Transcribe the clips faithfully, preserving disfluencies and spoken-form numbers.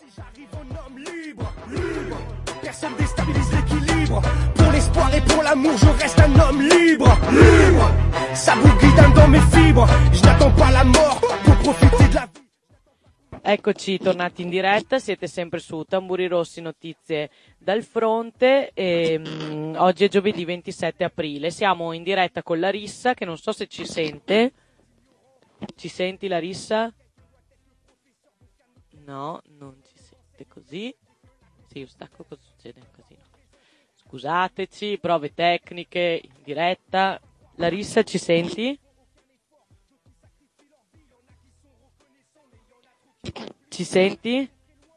J'arrive en homme libre, libre. Personne déstabilise l'équilibre. Pour l'espoir et pour l'amour, je reste un homme libre, libre. Ça bouille dans mes fibres. Je n'attends pas la mort pour profiter de la vie. Eccoci, tornati in diretta, siete sempre su Tamburi Rossi, notizie dal fronte e, um, oggi è giovedì ventisette aprile, siamo in diretta con Larissa che non so se ci sente. Ci senti Larissa? No, non ci sente così. Sì, io stacco, cosa succede? Un casino. Scusateci, prove tecniche in diretta. Larissa, ci senti? Ci senti?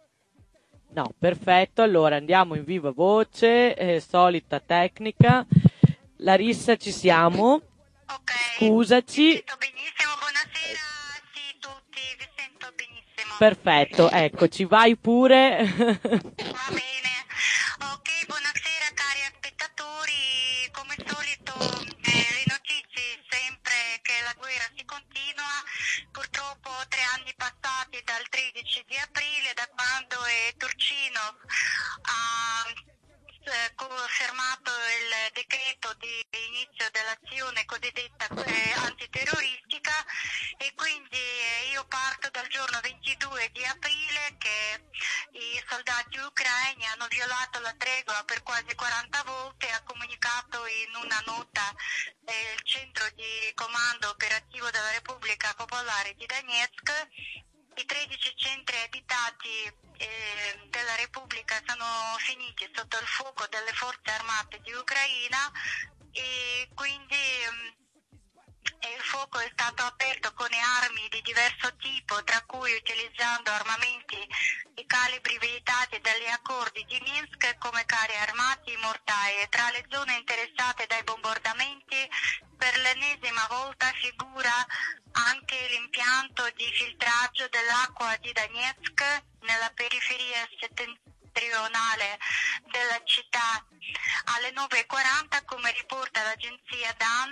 No, perfetto, allora andiamo in viva voce, eh, solita tecnica. Larissa, ci siamo? Ok. Scusaci. Vi sento benissimo, buonasera, sì, tutti, vi sento benissimo. Perfetto, eccoci, vai pure. Va bene. Ok, buonasera cari spettatori, come al solito eh, le notizie sempre che la guerra si continua, purtroppo tre anni passati dal tredici di aprile, da quando eh, Turcinov ha eh, confermato il decreto di inizio dell'azione cosiddetta eh, antiterroristica, e quindi eh, io parto dal giorno ventidue di aprile che i soldati ucraini hanno violato la tregua per quasi quaranta volte, ha comunicato in una nota eh, il centro di comando operativo della Repubblica Popolare di Donetsk. I tredici centri abitati eh, della Repubblica sono finiti sotto il fuoco delle forze armate di Ucraina e quindi mh, il fuoco è stato aperto con armi di diverso tipo, tra cui utilizzando armamenti di calibri vietati dagli accordi di Minsk come carri armati e mortai. Tra le zone interessate dai bombardamenti per l'ennesima volta figura anche l'impianto di filtraggio dell'acqua di Donetsk nella periferia settentrionale della città. Alle nove e quaranta, come riporta l'agenzia D A N,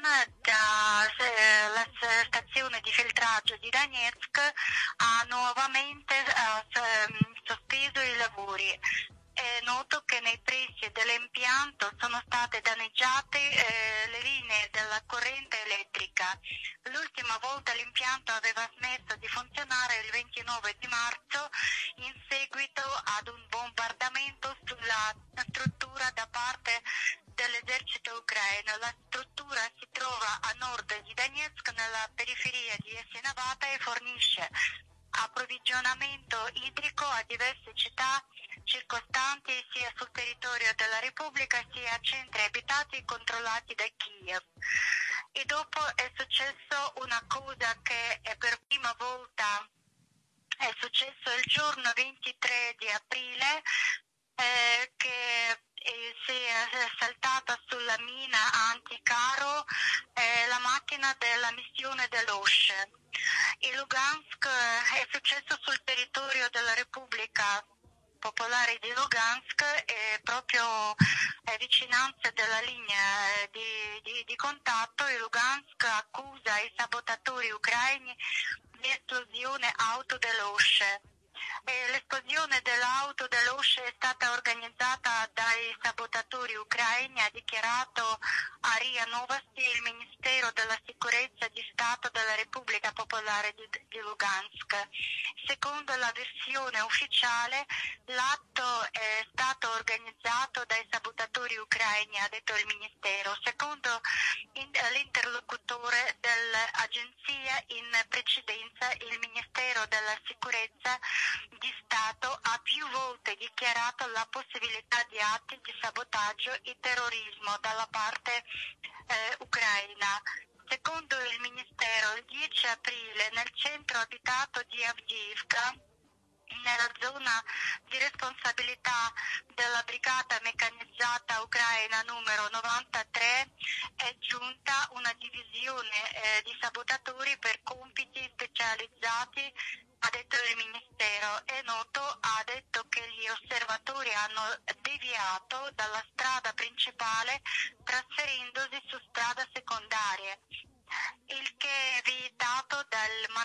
dalla stazione di filtraggio di Donetsk ha nuovamente uh, sospeso i lavori. È noto che nei pressi dell'impianto sono state danneggiate eh, le linee della corrente elettrica. L'ultima volta l'impianto aveva smesso di funzionare il ventinove di marzo in seguito ad un bombardamento sulla struttura da parte dell'esercito ucraino. La struttura si trova a nord di Donetsk, nella periferia di Jasenavata, e fornisce approvvigionamento idrico a diverse città circostanti sia sul territorio della Repubblica sia a centri abitati controllati da Kiev. E dopo è successo una cosa che è per prima volta è successo il giorno ventitré di aprile, eh, che eh, si è saltata sulla mina anticaro eh, la macchina della missione dell'O S C E. In Lugansk è successo sul territorio della Repubblica Popolare di Lugansk, e proprio a vicinanza della linea di, di, di contatto. Il Lugansk accusa i sabotatori ucraini di esplosione auto dell'O S C E. E l'esplosione dell'auto dell'O S C E è stata organizzata dai sabotatori ucraini, ha dichiarato a R I A Novosti il Ministero della Sicurezza di Stato della Repubblica Popolare di, di Lugansk. Secondo la versione ufficiale, l'atto è stato organizzato dai sabotatori ucraini, ha detto il Ministero. Secondo in, l'interlocutore dell'agenzia, in precedenza il Ministero della Sicurezza di Stato ha più volte dichiarato la possibilità di atti di sabotaggio e terrorismo dalla parte eh, ucraina. Secondo il Ministero, il dieci aprile nel centro abitato di Avdiivka, nella zona di responsabilità della brigata meccanizzata ucraina numero novantatré, è giunta una divisione eh, di sabotatori per compiti specializzati, ha detto il Ministero. È noto, ha detto che gli osservatori hanno deviato dalla strada principale trasferendosi su strade secondarie, il che è vietato dal mandato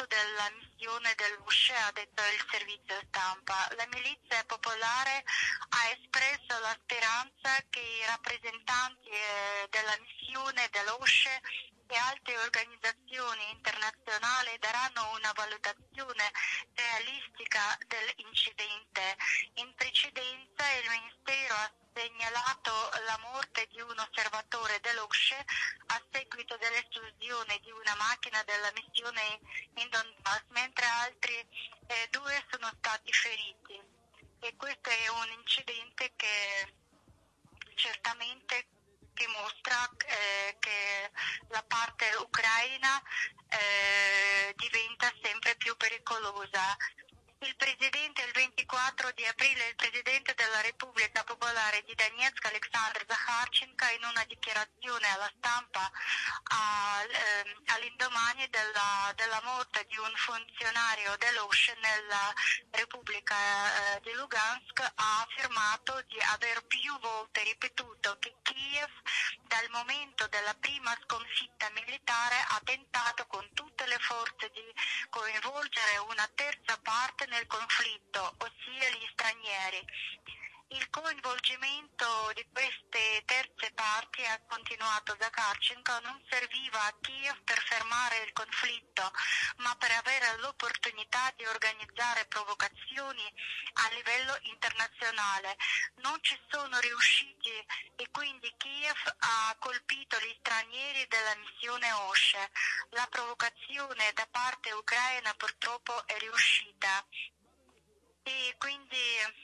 risultato della missione dell'U S C E, ha detto il servizio stampa. La milizia popolare ha espresso la speranza che i rappresentanti eh, della missione dell'U S C E e altre organizzazioni internazionali daranno una valutazione realistica dell'incidente. In precedenza il Ministero ha segnalato la morte di un osservatore dell'U S C E a seguito dell'esplosione di una macchina della missione in Donbass, mentre altri eh, due sono stati feriti. E questo è un incidente che certamente che mostra eh, che la parte ucraina eh, diventa sempre più pericolosa. Il presidente, il ventiquattro di aprile, il presidente della Repubblica Popolare di Donetsk, Alexander Zakharchenko, in una dichiarazione alla stampa a, eh, all'indomani della, della morte di un funzionario dell'U S C E nella Repubblica eh, di Lugansk, ha affermato di aver più volte ripetuto che Kiev, dal momento della prima sconfitta militare, ha tentato con tutte le forze di coinvolgere una terza parte nel conflitto, ossia gli stranieri. Il coinvolgimento di queste terze parti, ha continuato Zakharchenko, non serviva a Kiev per fermare il conflitto, ma per avere l'opportunità di organizzare provocazioni a livello internazionale. Non ci sono riusciti e quindi Kiev ha colpito gli stranieri della missione O S C E. La provocazione da parte ucraina purtroppo è riuscita. E quindi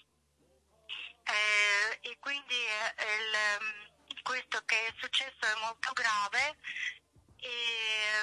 Eh, e quindi eh, il, questo che è successo è molto grave e,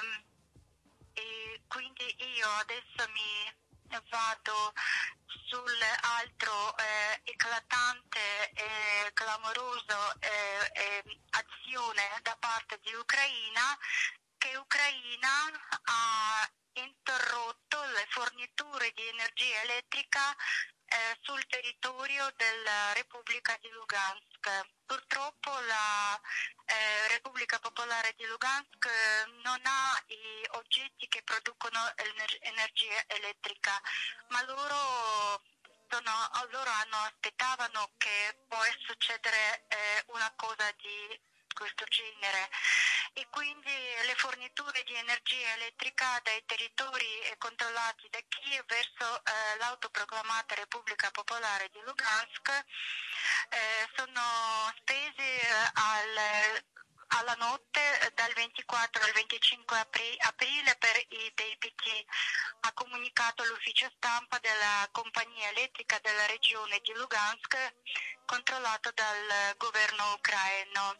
e quindi io adesso mi vado sull'altro eh, eclatante e clamoroso eh, eh, azione da parte di Ucraina, che Ucraina ha interrotto le forniture di energia elettrica Eh, sul territorio della Repubblica di Lugansk. Purtroppo la eh, Repubblica Popolare di Lugansk eh, non ha i oggetti che producono ener- energia elettrica, ma loro, sono, loro hanno, aspettavano che può succedere eh, una cosa di questo genere, e quindi le forniture di energia elettrica dai territori controllati da Kiev verso eh, l'autoproclamata Repubblica Popolare di Lugansk eh, sono spese eh, al alla notte dal ventiquattro al venticinque aprile per i D P T, ha comunicato l'ufficio stampa della compagnia elettrica della regione di Lugansk controllato dal governo ucraino.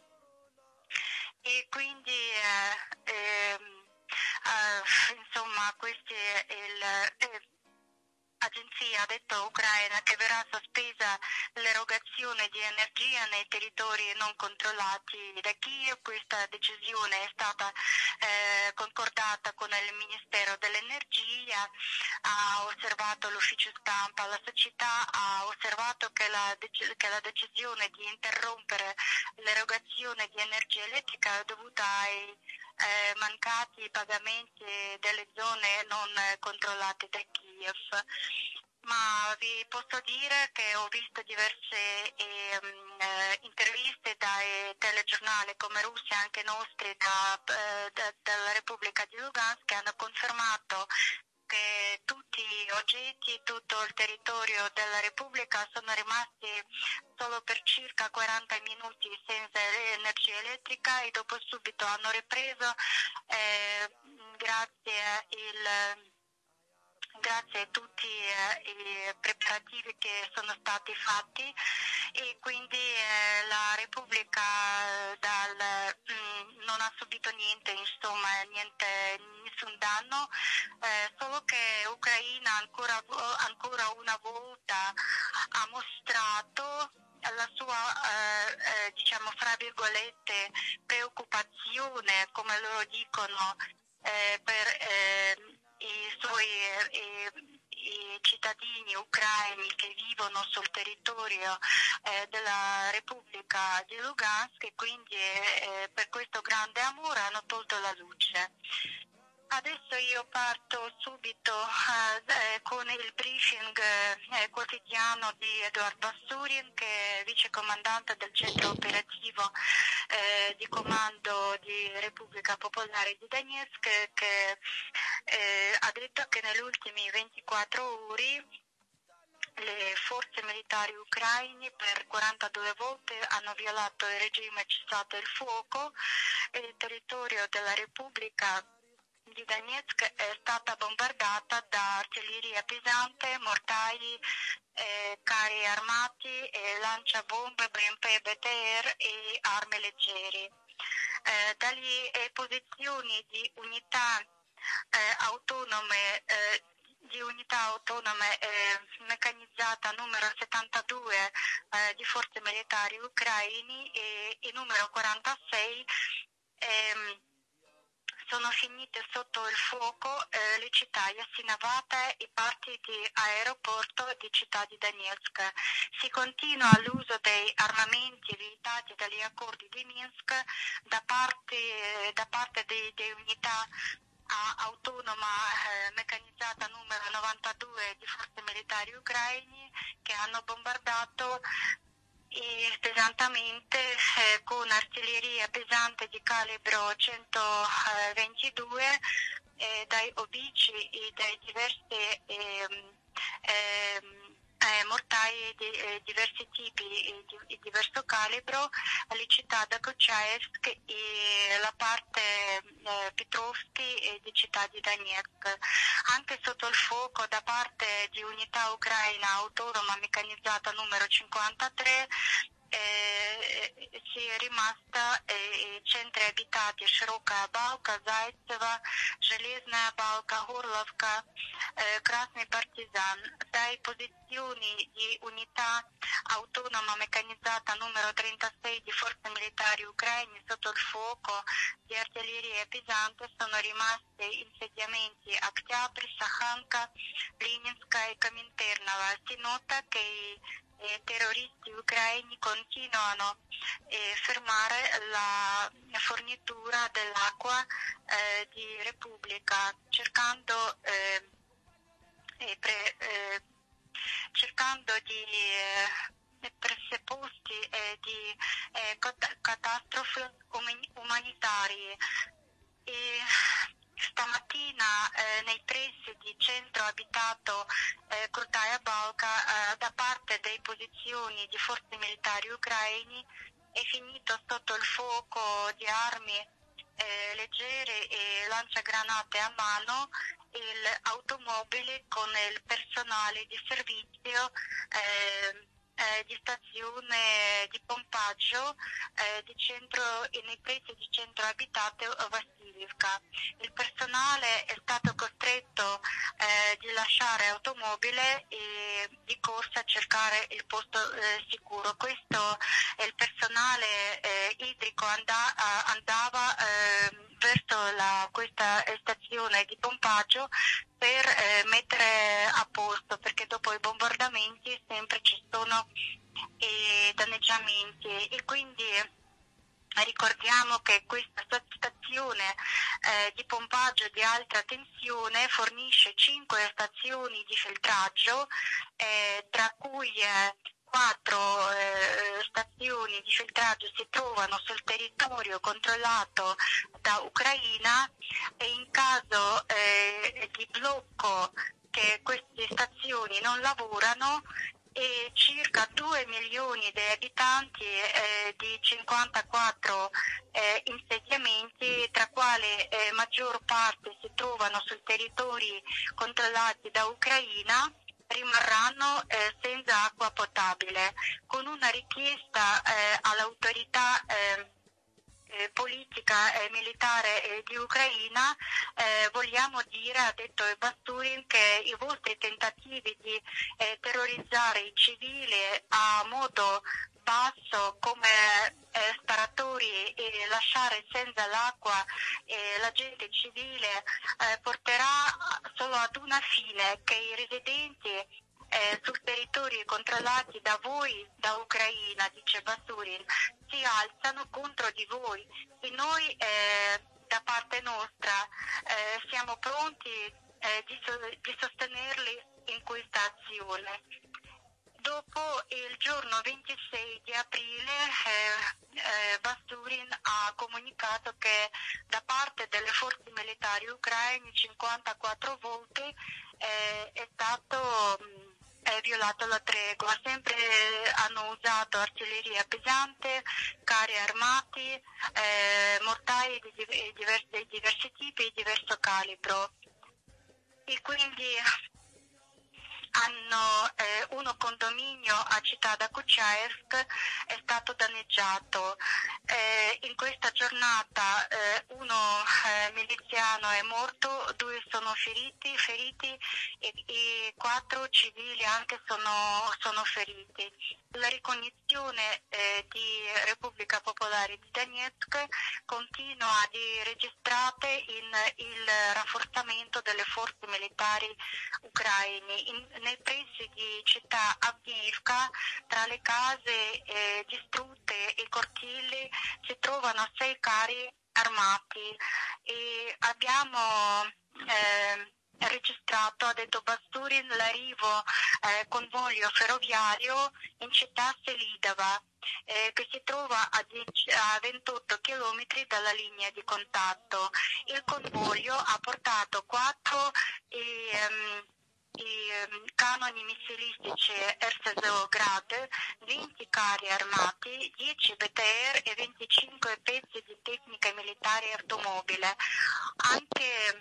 E quindi eh, eh, eh, insomma questi è il eh, Agenzia ha detto Ucraina che verrà sospesa l'erogazione di energia nei territori non controllati da Kiev. Questa decisione è stata eh, concordata con il Ministero dell'Energia, ha osservato l'ufficio stampa, la società ha osservato che la, dec- che la decisione di interrompere l'erogazione di energia elettrica è dovuta ai eh, mancati pagamenti delle zone non eh, controllate da Kiev. Ma vi posso dire che ho visto diverse eh, eh, interviste dai telegiornali come russi, anche nostri, da, eh, da, dalla Repubblica di Lugansk, che hanno confermato che tutti gli oggetti, tutto il territorio della Repubblica sono rimasti solo per circa quaranta minuti senza energia elettrica e dopo subito hanno ripreso eh, grazie il grazie a tutti eh, i preparativi che sono stati fatti, e quindi eh, la Repubblica dal, mh, non ha subito niente, insomma, niente, nessun danno, eh, solo che Ucraina ancora, ancora una volta ha mostrato la sua, eh, eh, diciamo, fra virgolette, preoccupazione, come loro dicono, eh, per eh, i suoi eh, i cittadini ucraini che vivono sul territorio eh, della Repubblica di Lugansk, e quindi eh, per questo grande amore hanno tolto la luce. Adesso io parto subito eh, con il briefing eh, quotidiano di Edoardo Basturian, che è vice comandante del centro operativo eh, di comando di Repubblica Popolare di Donetsk, che eh, ha detto che negli ultimi ventiquattro ore le forze militari ucraine per quarantadue volte hanno violato il regime cessato il fuoco e il territorio della Repubblica di Donetsk è stata bombardata da artiglieria pesante, mortai, eh, carri armati, eh, lanciabombe, B M P, B T R e armi leggeri. Eh, dalle eh, posizioni di unità eh, autonome eh, di unità autonome eh, meccanizzata numero settantadue eh, di forze militari ucraini e, e numero quarantasei ehm, sono finite sotto il fuoco eh, le città Jasinavatha e parti di aeroporto di città di Donetsk. Si continua all'uso dei armamenti vietati dagli accordi di Minsk da parte, da parte di, di unità a autonoma eh, meccanizzata numero novantadue di forze militari ucraini, che hanno bombardato e pesantemente eh, con artiglieria pesante di calibro centoventidue eh, dai obici e dai diversi ehm, ehm, eh, mortai di eh, diversi tipi e di, di diverso calibro alle città da Kochaevsk e la parte eh, Petrovsky e di città di Donetsk. Anche sotto il fuoco da parte di unità ucraina autonoma meccanizzata numero cinquantatré eh, si è rimasta eh, centri abitati Широкая Балка, Зайцево, Железная Балка, Горlovka, eh, Красный Партизан. Dai posizioni di unità autonoma meccanizzata numero trentasei di forze militari ucraine sotto il fuoco di artiglieria pesante sono rimasti insediamenti Oktябрь, Sakhanka, Leninska e Kominternova. Si nota che i eh, terroristi ucraini continuano a eh, fermare la fornitura dell'acqua eh, di Repubblica, cercando eh, eh, pre, eh, cercando di eh, presupposti eh, di eh, cat- catastrofi um- umanitarie. E stamattina eh, nei pressi di centro abitato eh, Krutaya Balka eh, da parte delle posizioni di forze militari ucraini è finito sotto il fuoco di armi eh, leggere e lanciagranate a mano l'automobile con il personale di servizio eh, eh, di stazione di pompaggio eh, di centro, nei pressi di centro abitato Vassilivka. Il personale è stato costretto eh, di lasciare automobile e di corsa a cercare il posto eh, sicuro. Questo è il personale eh, idrico and- andava eh, verso la, questa stazione di pompaggio per eh, mettere a posto, perché dopo i bombardamenti sempre ci sono eh, danneggiamenti e quindi ricordiamo che questa stazione eh, di pompaggio di alta tensione fornisce cinque stazioni di filtraggio, eh, tra cui eh, quattro eh, stazioni di filtraggio si trovano sul territorio controllato da Ucraina e in caso eh, di blocco che queste stazioni non lavorano e circa due milioni di abitanti eh, di cinquantaquattro eh, insediamenti, tra quali eh, maggior parte si trovano sui territori controllati da Ucraina, rimarranno eh, senza acqua potabile, con una richiesta eh, all'autorità eh, eh, politica e militare eh, di Ucraina. Eh, vogliamo dire, ha detto Basturian, che i vostri tentativi di eh, terrorizzare i civili a modo basso come eh, sparatori e lasciare senza l'acqua eh, la gente civile eh, porterà solo ad una fine, che i residenti eh, su territori controllati da voi, da Ucraina, dice Basturian, si alzano contro di voi e noi eh, da parte nostra eh, siamo pronti eh, di, so- di sostenerli in questa azione. Dopo il giorno ventisei di aprile eh, eh, Basturin ha comunicato che da parte delle forze militari ucraine cinquantaquattro volte eh, è stato mh, è violato la tregua. Sempre eh, hanno usato artiglieria pesante, carri armati, eh, mortai di, di, diversi, di diversi tipi e diverso calibro. E quindi hanno eh, uno condominio a Città da Kuchaevsk è stato danneggiato. Eh, in questa giornata eh, uno eh, miliziano è morto, due sono feriti, feriti e, e quattro civili anche sono, sono feriti. La ricognizione eh, di Repubblica Popolare di Donetsk continua di registrate in il rafforzamento delle forze militari ucraine. In, nei pressi di città Avdiivka, tra le case eh, distrutte e cortili, si trovano sei carri armati e abbiamo eh, registrato, ha detto Basturin, l'arrivo eh, convoglio ferroviario in città Selidova, eh, che si trova a, dieci, a ventotto chilometri dalla linea di contatto. Il convoglio ha portato quattro e, um, i um, cannoni missilistici R S Z Grad, venti carri armati, dieci B T R e venticinque pezzi di tecnica militare e automobile. Anche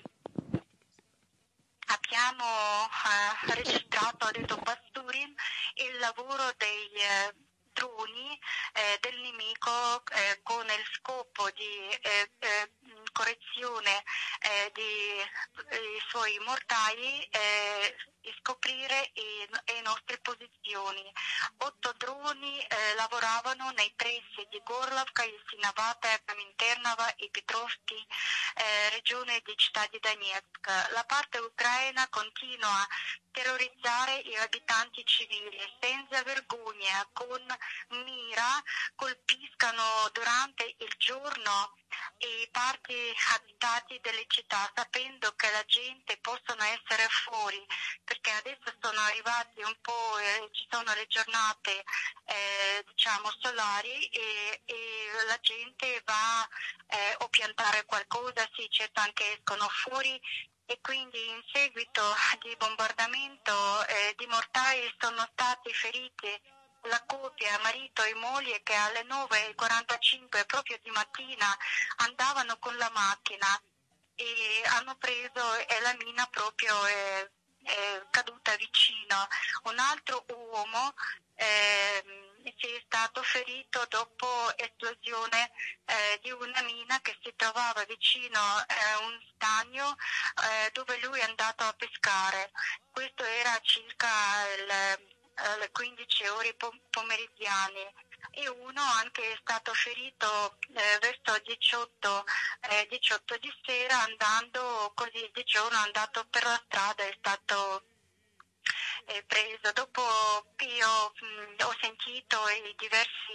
abbiamo eh, registrato, ha detto Basturin, il lavoro dei eh, droni eh, del nemico eh, con il scopo di eh, eh, correzione eh, dei suoi mortai e scoprire le nostre posizioni. Otto droni eh, lavoravano nei pressi di Gorlovka, Yasinavata, Kaminternova e Petrovsky, eh, regione di città di Donetsk. La parte ucraina continua a terrorizzare gli abitanti civili senza vergogna, con mira colpiscono durante il giorno i parti abitati delle città, sapendo che la gente possono essere fuori, perché adesso sono arrivati un po', eh, ci sono le giornate eh, diciamo solari e, e la gente va eh, o piantare qualcosa, sì, certo anche escono fuori. E quindi in seguito di bombardamento eh, di mortai sono stati feriti la coppia, marito e moglie, che alle nove e quarantacinque proprio di mattina andavano con la macchina e hanno preso e la mina proprio è, è caduta vicino. Un altro uomo eh, si è stato ferito dopo esplosione eh, di una mina che si trovava vicino a un stagno eh, dove lui è andato a pescare. Questo era circa il, alle quindici ore pomeridiane e uno anche è stato ferito eh, verso diciotto, eh, diciotto di sera, andando così di giorno, andato per la strada, è stato eh, preso. Dopo io mh, ho sentito eh, diverse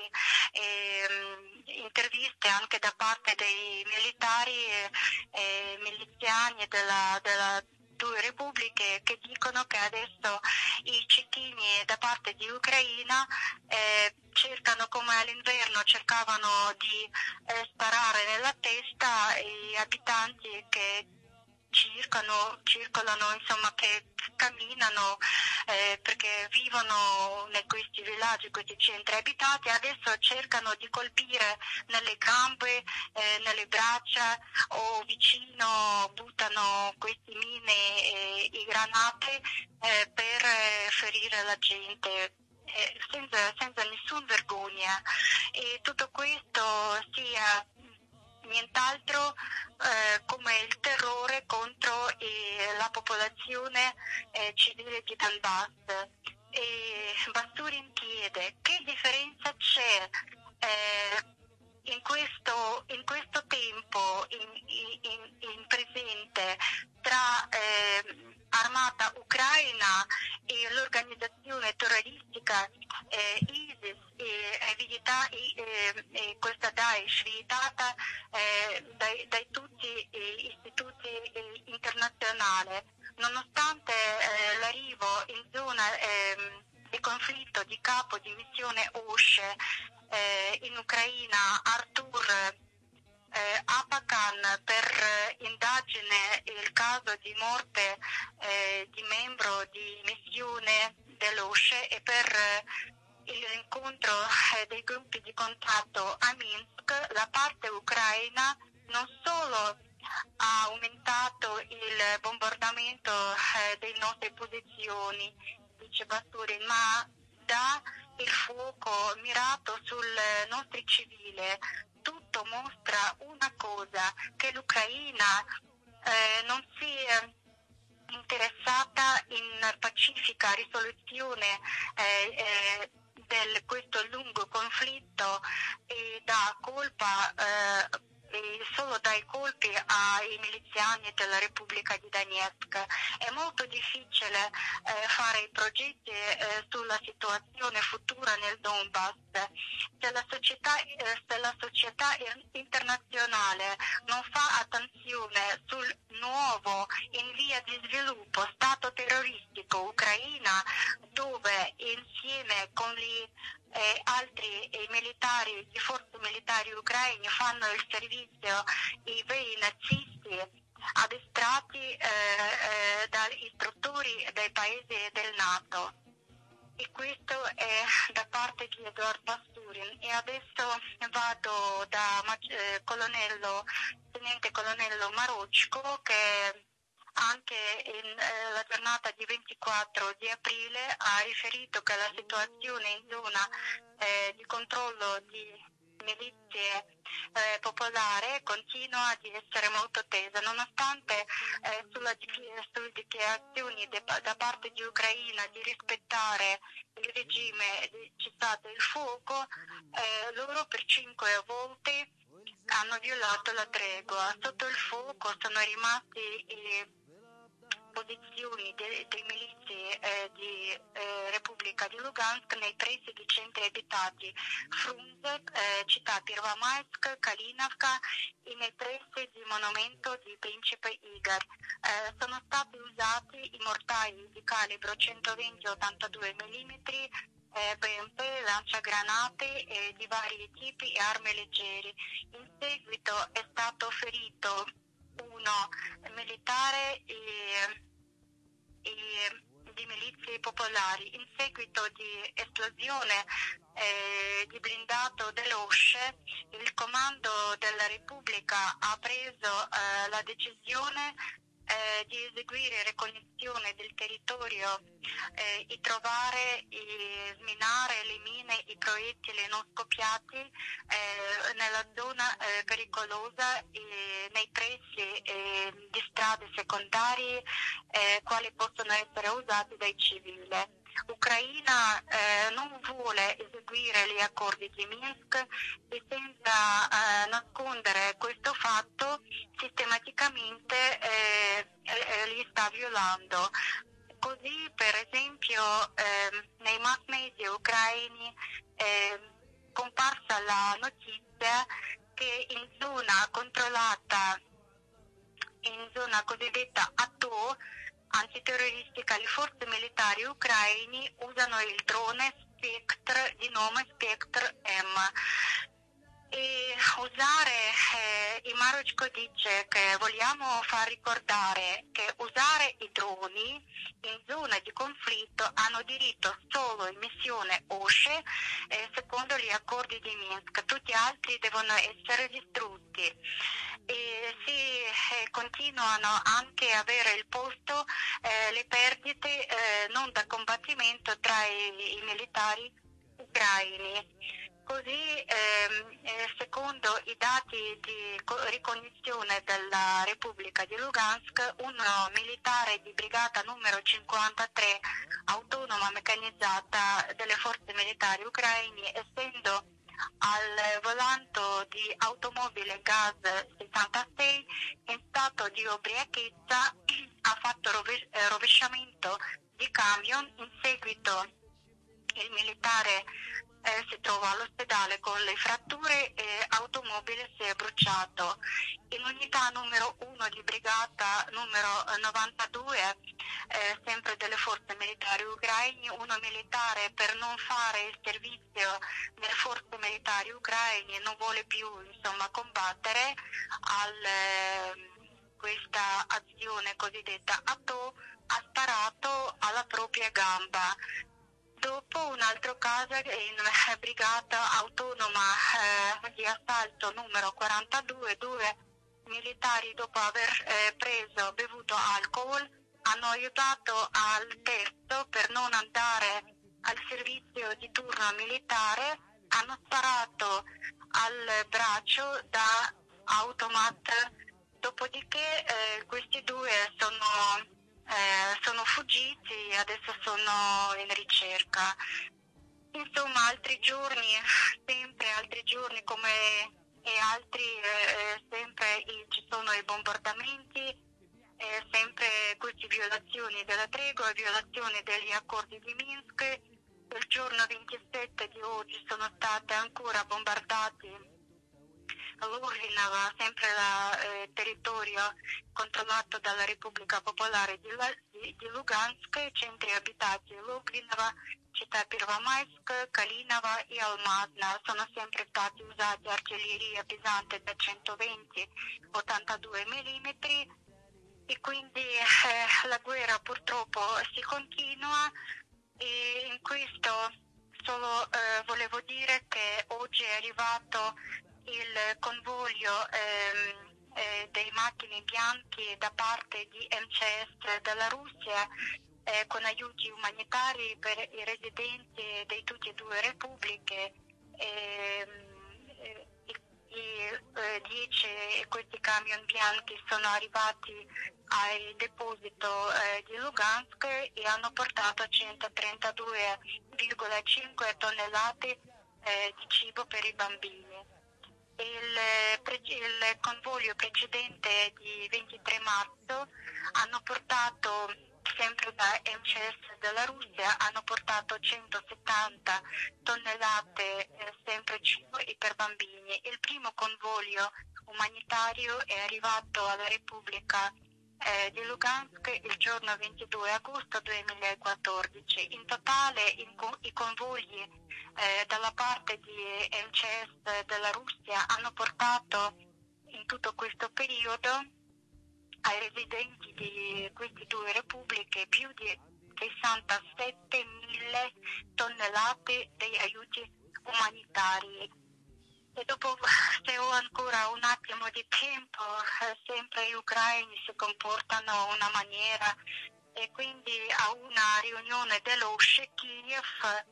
eh, interviste anche da parte dei militari e eh, miliziani della, della due repubbliche, che dicono che adesso i cecchini da parte di Ucraina eh, cercano, come all'inverno cercavano di eh, sparare nella testa gli abitanti che circolano, circolano insomma, che camminano eh, perché vivono in questi villaggi, questi centri abitati. Adesso cercano di colpire nelle gambe, eh, nelle braccia o vicino, buttano queste mine e, e granate eh, per eh, ferire la gente. Eh, senza, senza nessun vergogna, e tutto questo sia nient'altro eh, come il terrore contro eh, la popolazione eh, civile di Donbass. E Basturin chiede che differenza c'è eh, in questo, in questo tempo in, in, in presente tra eh, chiamata Ucraina e l'organizzazione terroristica eh, ISIS e, è visita, e, e questa Daesh vietata eh, dai, dai tutti gli istituti eh, internazionali. Nonostante eh, l'arrivo in zona eh, di conflitto di capo di missione O S C E eh, in Ucraina, Artur Eh, Apakan, per eh, indagine il caso di morte eh, di membro di missione dell'O S C E e per eh, l'incontro eh, dei gruppi di contatto a Minsk, la parte ucraina non solo ha aumentato il bombardamento eh, delle nostre posizioni, dice Basturin, ma dà il fuoco mirato sul nostri civili. Tutto mostra una cosa, che l'Ucraina eh, non si è interessata in pacifica risoluzione eh, eh, di questo lungo conflitto e dà colpa eh, e solo dai colpi ai miliziani della Repubblica di Donetsk. È molto difficile eh, fare i progetti eh, sulla situazione futura nel Donbass. Se la società, eh, se la società internazionale non fa attenzione sul nuovo in via di sviluppo stato terroristico Ucraina, dove insieme con gli eh, altri eh, militari, le forze militari ucraine fanno il servizio, i veri nazisti addestrati eh, eh, dagli istruttori dei paesi del NATO. E questo è da parte di Eduard Basturin. E adesso vado da eh, colonnello, tenente colonnello Marocco, che anche nella eh, giornata di ventiquattro di aprile ha riferito che la situazione in zona eh, di controllo di milizie eh, popolare continua ad essere molto tesa, nonostante eh, sulla, sulle dichiarazioni de, da parte di Ucraina di rispettare il regime di cessato il fuoco, eh, loro per cinque volte hanno violato la tregua. Sotto il fuoco sono rimasti eh, posizioni dei de milizie eh, di eh, Repubblica di Lugansk nei pressi di centri abitati, Frunze, eh, città Первомайsk, Kalinovka e nei pressi del monumento di Principe Igor. Eh, sono stati usati i mortai di calibro centoventi ottantadue millimetri, eh, B M P, lanciagranate eh, di vari tipi e armi leggeri. In seguito è stato ferito uno militare e, e di milizie popolari. In seguito di esplosione eh, di blindato dell'O S C E, il comando della Repubblica ha preso eh, la decisione eh, di eseguire ricognizione del territorio eh, e trovare e sminare le mine, i proiettili non scoppiati eh, nella zona eh, pericolosa e nei pressi eh, di strade secondarie eh, quali possono essere usati dai civili. Ucraina eh, non vuole eseguire gli accordi di Minsk e senza eh, nascondere questo fatto sistematicamente eh, eh, li sta violando. Così per esempio eh, nei mass media ucraini è comparsa la notizia che in zona controllata, in zona cosiddetta A T O antiterroristica, le forze militari ucraini usano il drone Spectre di nome Spectre M. E usare, eh, il Marocco dice che vogliamo far ricordare che usare i droni in zona di conflitto hanno diritto solo in missione O S C E eh, secondo gli accordi di Minsk, tutti gli altri devono essere distrutti. E si eh, continuano anche a avere il posto eh, le perdite eh, non da combattimento tra i, i militari ucraini. Così, ehm, eh, secondo i dati di ricognizione della Repubblica di Lugansk, un militare di brigata numero cinquantatré, autonoma meccanizzata delle forze militari ucraine, essendo al volante di automobile Gaz sessantasei in stato di ubriachezza ha fatto rove- eh, rovesciamento di camion. In seguito il militare eh, si trova all'ospedale con le fratture e l'automobile si è bruciato. In unità numero uno di brigata numero novantadue, eh, sempre delle forze militari ucraine, uno militare per non fare il servizio nelle forze militari ucraine non vuole più insomma combattere al, eh, questa azione cosiddetta A T O, ha sparato alla propria gamba. Dopo un altro caso in brigata autonoma eh, di assalto numero quarantadue, due militari dopo aver eh, preso, bevuto alcol, hanno aiutato al testo per non andare al servizio di turno militare, hanno sparato al braccio da automat, dopodiché eh, questi due sono... Eh, sono fuggiti e adesso sono in ricerca. Insomma, altri giorni, sempre altri giorni come e altri, eh, sempre i, ci sono i bombardamenti, eh, sempre queste violazioni della tregua, violazioni degli accordi di Minsk. Il giorno ventisette di oggi sono state ancora bombardati Luganova, sempre il eh, territorio controllato dalla Repubblica Popolare di, La, di, di Lugansk, centri abitati Luganova, città Первомайsk, Kalinova e Almatna. Sono sempre stati usati artiglieria pesante da centoventi ottantadue millimetri e quindi eh, la guerra purtroppo si continua e in questo solo eh, volevo dire che oggi è arrivato il convoglio ehm, eh, dei macchine bianchi da parte di M C S della Russia eh, con aiuti umanitari per i residenti di tutte e due repubbliche. Ehm, eh, i, eh, dieci questi camion bianchi sono arrivati al deposito eh, di Lugansk e hanno portato centotrentadue virgola cinque tonnellate eh, di cibo per i bambini. Il, il convoglio precedente di ventitré marzo hanno portato, sempre da M C S della Russia, hanno portato centosettanta tonnellate eh, sempre cibo e per bambini. Il primo convoglio umanitario è arrivato alla Repubblica eh, di Lugansk il giorno ventidue agosto duemilaquattordici. In totale in, i convogli Eh, dalla parte di M C S della Russia hanno portato in tutto questo periodo ai residenti di queste due repubbliche più di sessantasettemila tonnellate di aiuti umanitari. E dopo, se ho ancora un attimo di tempo, eh, sempre gli ucraini si comportano in una maniera e quindi a una riunione dell'O S C E Kiev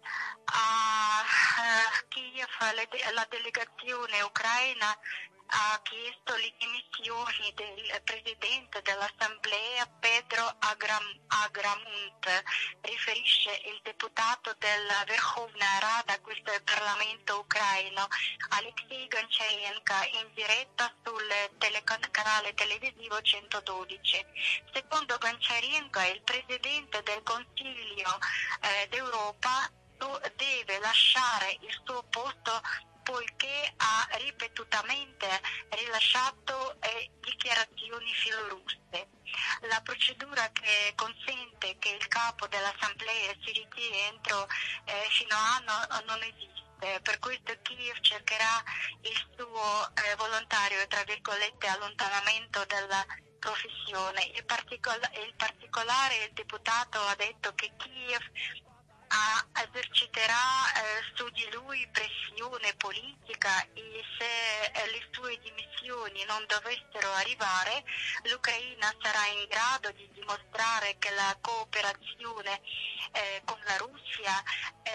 a Kiev la delegazione ucraina ha chiesto le dimissioni del presidente dell'assemblea Pedro Agram, Agramunt, riferisce il deputato della Verkhovna Rada, questo è il Parlamento ucraino, Alexei Goncharenko, in diretta sul telecan- canale televisivo centododici. Secondo Goncharenko, il presidente del Consiglio eh, d'Europa deve lasciare il suo posto poiché ha ripetutamente rilasciato eh, dichiarazioni filorusse. La procedura che consente che il capo dell'assemblea si ritiri entro eh, fino a anno non esiste. Per questo Kiev cercherà il suo eh, volontario, tra virgolette, allontanamento dalla professione. In particol- in particolare il deputato ha detto che Kiev A, eserciterà eh, su di lui pressione politica e se eh, le sue dimissioni non dovessero arrivare, l'Ucraina sarà in grado di dimostrare che la cooperazione eh, con la Russia è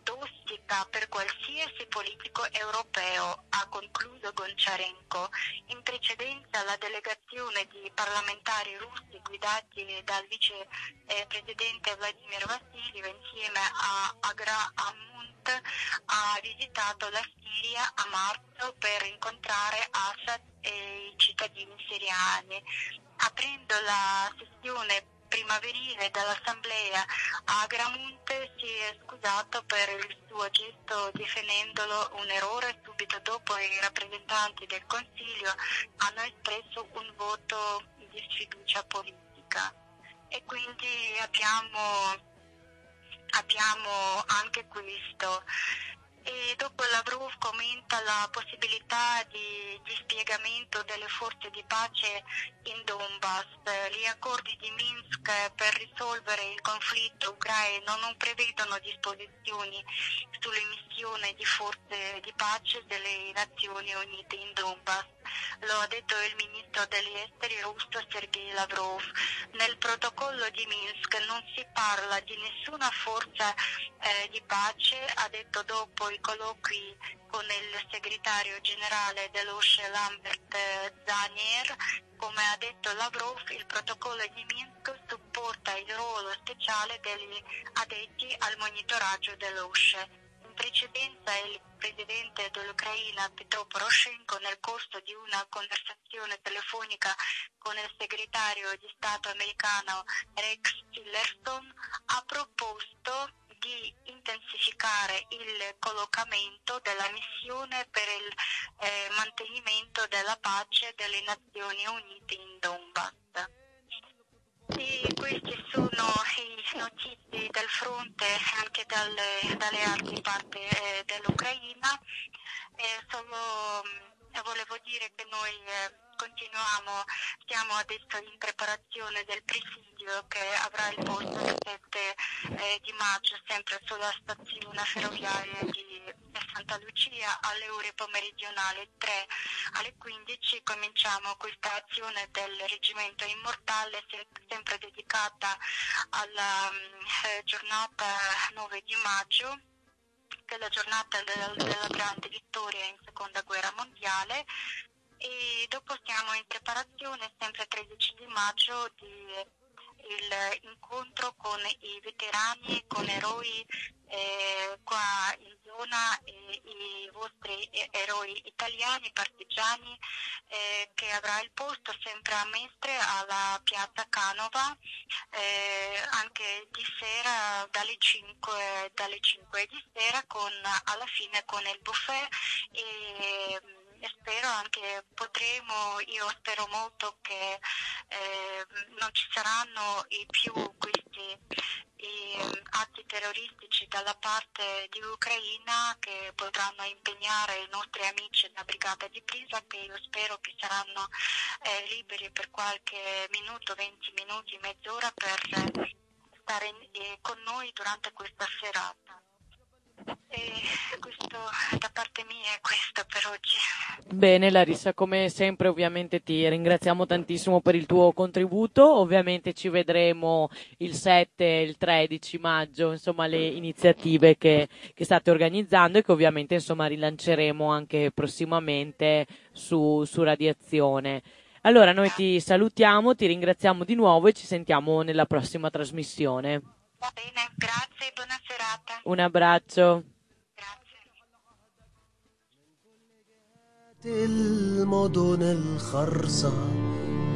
tossica per qualsiasi politico europeo, ha concluso Goncharenko. In precedenza la delegazione di parlamentari russi guidati dal vicepresidente Vladimir Vassiliev insieme a Agra Amunt ha visitato la Siria a marzo per incontrare Assad e i cittadini siriani. Aprendo la sessione primaverile dell'assemblea, Agramunt si è scusato per il suo gesto definendolo un errore. Subito dopo i rappresentanti del Consiglio hanno espresso un voto di sfiducia politica e quindi abbiamo, abbiamo anche questo. E dopo Lavrov commenta la possibilità di dispiegamento delle forze di pace in Donbass. Gli accordi di Minsk per risolvere il conflitto ucraino non prevedono disposizioni sull'emissione di forze di pace delle Nazioni Unite in Donbass. Lo ha detto il ministro degli esteri russo Sergei Lavrov. Nel protocollo di Minsk non si parla di nessuna forza eh, di pace, ha detto dopo i colloqui con il segretario generale dell'O S C E Lambert Zanier. Come ha detto Lavrov, il protocollo di Minsk supporta il ruolo speciale degli addetti al monitoraggio dell'O S C E. In precedenza il presidente dell'Ucraina Petro Poroshenko, nel corso di una conversazione telefonica con il segretario di Stato americano Rex Tillerson, ha proposto di intensificare il collocamento della missione per il eh, mantenimento della pace delle Nazioni Unite in Donbass. E queste sono i notizie del fronte anche dalle, dalle altre parti eh, dell'Ucraina. Eh, solo eh, volevo dire che noi eh, continuiamo, siamo adesso in preparazione del presidio che avrà il posto il sette eh, di maggio, sempre sulla stazione ferroviaria di Santa Lucia alle ore pommeridionali tre alle quindici. Cominciamo questa azione del Reggimento Immortale, sempre dedicata alla eh, giornata nove di maggio, che è la giornata della, della grande vittoria in seconda guerra mondiale. E dopo siamo in preparazione sempre tredici di maggio di il incontro con i veterani, con eroi eh, qua in zona, eh, i vostri eroi italiani, partigiani, eh, che avrà il posto sempre a Mestre alla piazza Canova, eh, anche di sera dalle cinque, dalle cinque di sera, con alla fine con il buffet. E, spero anche potremo, io spero molto che eh, non ci saranno i più questi i, atti terroristici dalla parte di Ucraina che potranno impegnare i nostri amici della brigata di Pisa, che io spero che saranno eh, liberi per qualche minuto, venti minuti, mezz'ora per stare in, eh, con noi durante questa serata. E questo da parte mia è questo per oggi. Bene Larissa, come sempre ovviamente ti ringraziamo tantissimo per il tuo contributo. Ovviamente ci vedremo il sette e il tredici maggio, insomma le iniziative che, che state organizzando e che ovviamente insomma rilanceremo anche prossimamente su, su Radiazione. Allora noi ti salutiamo, ti ringraziamo di nuovo e ci sentiamo nella prossima trasmissione. Va bene, grazie e buona serata. Un abbraccio. المدن الخرصة